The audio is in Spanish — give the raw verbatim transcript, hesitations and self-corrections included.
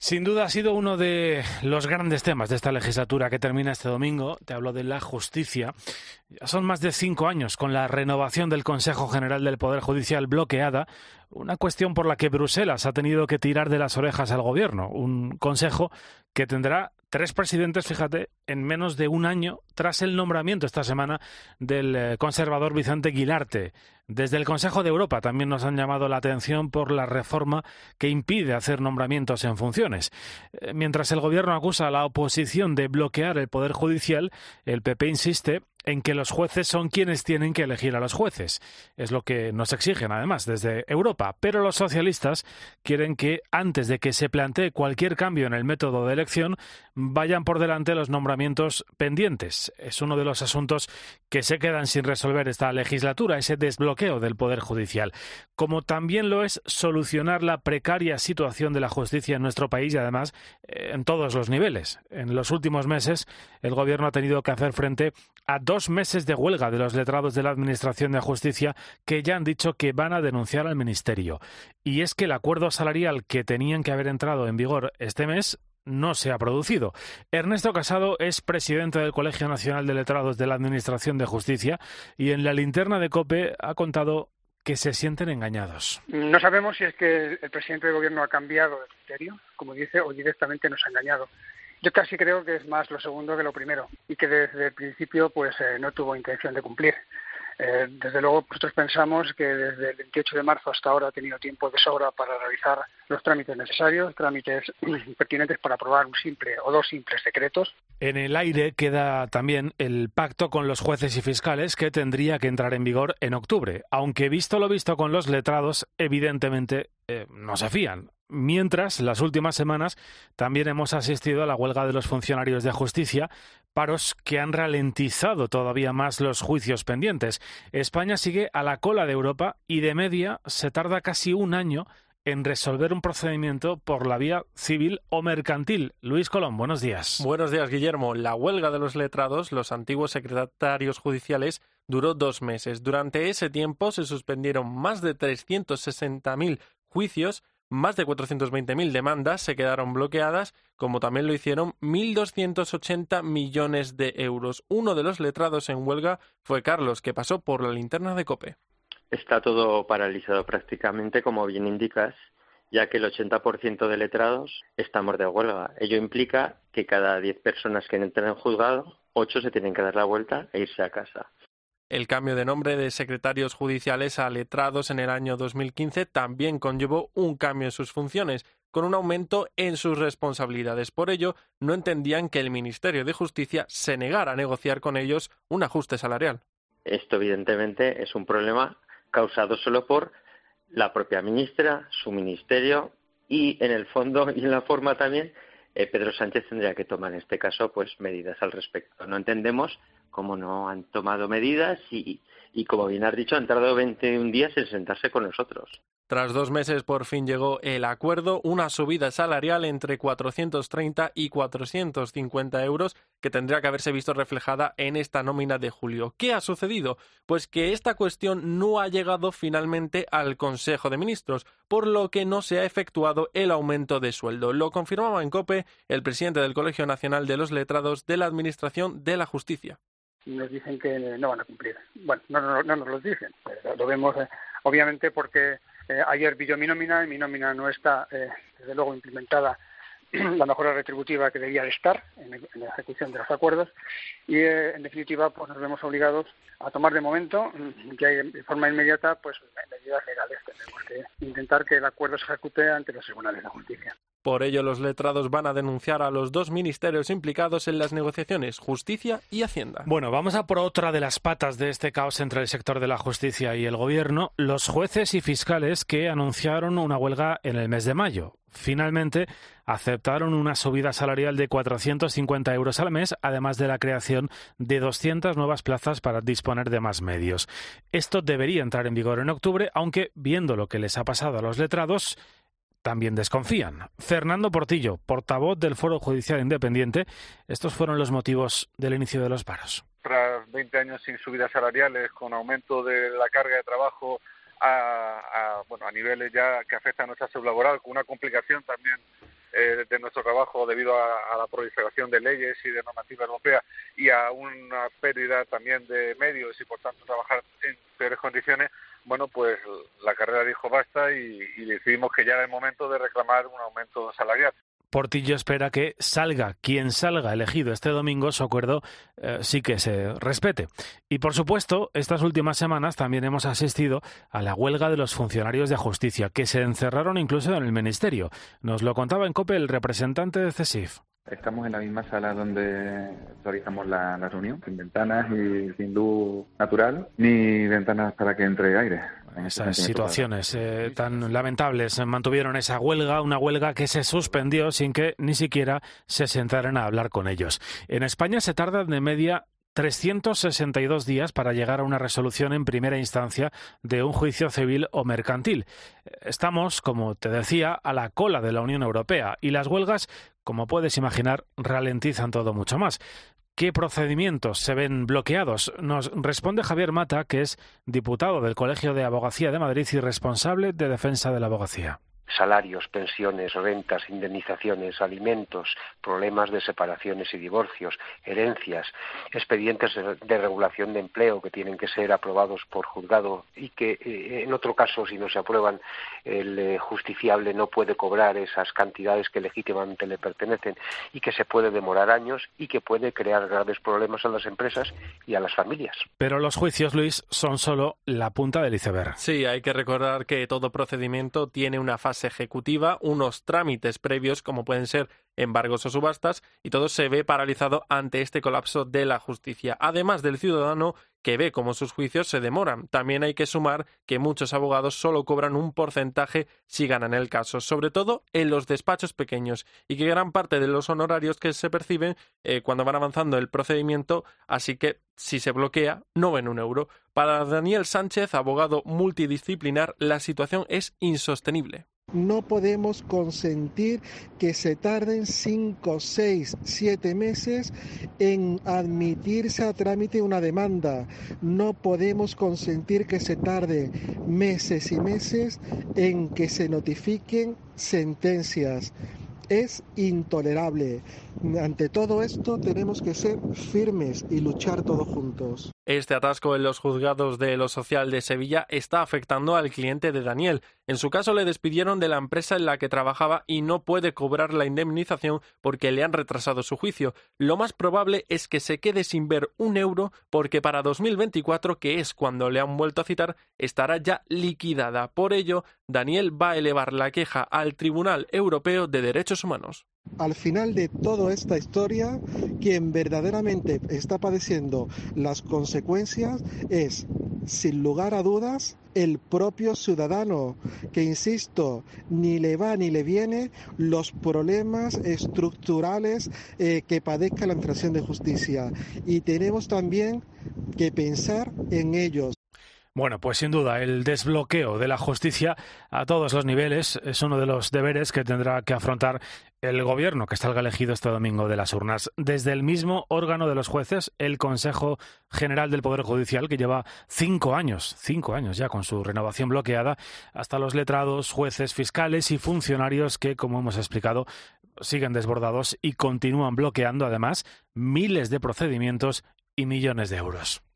Sin duda ha sido uno de los grandes temas de esta legislatura que termina este domingo. Te hablo de la justicia. Ya son más de cinco años con la renovación del Consejo General del Poder Judicial bloqueada, una cuestión por la que Bruselas ha tenido que tirar de las orejas al gobierno. Un consejo que tendrá tres presidentes, fíjate, en menos de un año tras el nombramiento esta semana del conservador Vicente Guilarte. Desde el Consejo de Europa también nos han llamado la atención por la reforma que impide hacer nombramientos en funciones. Mientras el gobierno acusa a la oposición de bloquear el Poder Judicial, el P P insiste en que los jueces son quienes tienen que elegir a los jueces. Es lo que nos exigen, además, desde Europa. Pero los socialistas quieren que, antes de que se plantee cualquier cambio en el método de elección, vayan por delante los nombramientos pendientes. Es uno de los asuntos que se quedan sin resolver esta legislatura, ese desbloqueo del Poder Judicial. Como también lo es solucionar la precaria situación de la justicia en nuestro país y, además, en todos los niveles. En los últimos meses, el Gobierno ha tenido que hacer frente a dos meses de huelga de los letrados de la Administración de Justicia que ya han dicho que van a denunciar al Ministerio. Y es que el acuerdo salarial que tenían que haber entrado en vigor este mes no se ha producido. Ernesto Casado es presidente del Colegio Nacional de Letrados de la Administración de Justicia y en la linterna de COPE ha contado que se sienten engañados. No sabemos si es que el presidente del Gobierno ha cambiado de criterio, como dice, o directamente nos ha engañado. Yo casi creo que es más lo segundo que lo primero y que desde el principio pues eh, no tuvo intención de cumplir. Eh, desde luego nosotros pensamos que desde el veintiocho de marzo hasta ahora ha tenido tiempo de sobra para realizar los trámites necesarios, trámites pertinentes para aprobar un simple o dos simples decretos. En el aire queda también el pacto con los jueces y fiscales que tendría que entrar en vigor en octubre, aunque visto lo visto con los letrados, evidentemente eh, no se fían. Mientras, las últimas semanas también hemos asistido a la huelga de los funcionarios de justicia, paros que han ralentizado todavía más los juicios pendientes. España sigue a la cola de Europa y de media se tarda casi un año en resolver un procedimiento por la vía civil o mercantil. Luis Colón, buenos días. Buenos días, Guillermo. La huelga de los letrados, los antiguos secretarios judiciales, duró dos meses. Durante ese tiempo se suspendieron más de trescientos sesenta mil juicios. Más de cuatrocientos veinte mil demandas se quedaron bloqueadas, como también lo hicieron mil doscientos ochenta millones de euros. Uno de los letrados en huelga fue Carlos, que pasó por la linterna de COPE. Está todo paralizado prácticamente, como bien indicas, ya que el ochenta por ciento de letrados estamos de huelga. Ello implica que cada diez personas que entran en juzgado, ocho se tienen que dar la vuelta e irse a casa. El cambio de nombre de secretarios judiciales a letrados en el año dos mil quince también conllevó un cambio en sus funciones, con un aumento en sus responsabilidades. Por ello, no entendían que el Ministerio de Justicia se negara a negociar con ellos un ajuste salarial. Esto, evidentemente, es un problema causado solo por la propia ministra, su ministerio y, en el fondo y en la forma también, eh, Pedro Sánchez tendría que tomar en este caso pues medidas al respecto. No entendemos cómo no han tomado medidas y, y, como bien has dicho, han tardado veintiún días en sentarse con nosotros. Tras dos meses por fin llegó el acuerdo, una subida salarial entre cuatrocientos treinta y cuatrocientos cincuenta euros que tendría que haberse visto reflejada en esta nómina de julio. ¿Qué ha sucedido? Pues que esta cuestión no ha llegado finalmente al Consejo de Ministros, por lo que no se ha efectuado el aumento de sueldo. Lo confirmaba en COPE el presidente del Colegio Nacional de los Letrados de la Administración de la Justicia. Nos dicen que no van a cumplir. Bueno, no, no, no nos lo dicen. Lo vemos, eh, obviamente, porque eh, ayer vi yo mi nómina y mi nómina no está, eh, desde luego, implementada la mejora retributiva que debía de estar en, el, en la ejecución de los acuerdos y, eh, en definitiva, pues nos vemos obligados a tomar de momento, que hay de forma inmediata, pues medidas legales. Tenemos que intentar que el acuerdo se ejecute ante los tribunales de justicia. Por ello, los letrados van a denunciar a los dos ministerios implicados en las negociaciones, Justicia y Hacienda. Bueno, vamos a por otra de las patas de este caos entre el sector de la justicia y el gobierno, los jueces y fiscales que anunciaron una huelga en el mes de mayo. Finalmente, aceptaron una subida salarial de cuatrocientos cincuenta euros al mes, además de la creación de doscientas nuevas plazas para disponer de más medios. Esto debería entrar en vigor en octubre, aunque, viendo lo que les ha pasado a los letrados, también desconfían. Fernando Portillo, portavoz del Foro Judicial Independiente, estos fueron los motivos del inicio de los paros. Tras veinte años sin subidas salariales, con aumento de la carga de trabajo a, a, bueno, a niveles ya que afectan a nuestra salud laboral, con una complicación también eh, de nuestro trabajo debido a, a la proliferación de leyes y de normativa europea y a una pérdida también de medios y por tanto trabajar en peores condiciones. Bueno, pues la carrera dijo basta y, y decidimos que ya era el momento de reclamar un aumento salarial. Portillo espera que salga quien salga elegido este domingo, su acuerdo eh, sí que se respete. Y por supuesto, estas últimas semanas también hemos asistido a la huelga de los funcionarios de justicia, que se encerraron incluso en el Ministerio. Nos lo contaba en COPE el representante de CESIF. Estamos en la misma sala donde realizamos la, la reunión, sin ventanas y sin luz natural, ni ventanas para que entre aire. Esas situaciones eh, tan lamentables mantuvieron esa huelga, una huelga que se suspendió sin que ni siquiera se sentaran a hablar con ellos. En España se tarda de media trescientos sesenta y dos días para llegar a una resolución en primera instancia de un juicio civil o mercantil. Estamos, como te decía, a la cola de la Unión Europea y las huelgas, como puedes imaginar, ralentizan todo mucho más. ¿Qué procedimientos se ven bloqueados? Nos responde Javier Mata, que es diputado del Colegio de Abogacía de Madrid y responsable de defensa de la abogacía. Salarios, pensiones, rentas, indemnizaciones, alimentos, problemas de separaciones y divorcios, herencias, expedientes de regulación de empleo que tienen que ser aprobados por juzgado y que eh, en otro caso, si no se aprueban, el eh, justiciable no puede cobrar esas cantidades que legítimamente le pertenecen y que se puede demorar años y que puede crear graves problemas a las empresas y a las familias. Pero los juicios, Luis, son solo la punta del iceberg. Sí, hay que recordar que todo procedimiento tiene una fase ejecutiva, unos trámites previos como pueden ser embargos o subastas, y todo se ve paralizado ante este colapso de la justicia. Además del ciudadano que ve cómo sus juicios se demoran. También hay que sumar que muchos abogados solo cobran un porcentaje si ganan el caso, sobre todo en los despachos pequeños, y que gran parte de los honorarios que se perciben eh, cuando van avanzando el procedimiento, así que si se bloquea, no ven un euro. Para Daniel Sánchez, abogado multidisciplinar, la situación es insostenible. No podemos consentir que se tarden cinco, seis, siete meses en admitirse a trámite una demanda. No podemos consentir que se tarde meses y meses en que se notifiquen sentencias. Es intolerable. Ante todo esto tenemos que ser firmes y luchar todos juntos. Este atasco en los juzgados de lo social de Sevilla está afectando al cliente de Daniel. En su caso le despidieron de la empresa en la que trabajaba y no puede cobrar la indemnización porque le han retrasado su juicio. Lo más probable es que se quede sin ver un euro porque para dos mil veinticuatro, que es cuando le han vuelto a citar, estará ya liquidada. Por ello, Daniel va a elevar la queja al Tribunal Europeo de Derechos Humanos. Al final de toda esta historia, quien verdaderamente está padeciendo las consecuencias es, sin lugar a dudas, el propio ciudadano, que, insisto, ni le va ni le viene los problemas estructurales eh, que padezca la administración de justicia. Y tenemos también que pensar en ellos. Bueno, pues sin duda, el desbloqueo de la justicia a todos los niveles es uno de los deberes que tendrá que afrontar el gobierno que salga elegido este domingo de las urnas. Desde el mismo órgano de los jueces, el Consejo General del Poder Judicial, que lleva cinco años, cinco años ya con su renovación bloqueada, hasta los letrados, jueces, fiscales y funcionarios que, como hemos explicado, siguen desbordados y continúan bloqueando, además, miles de procedimientos y millones de euros.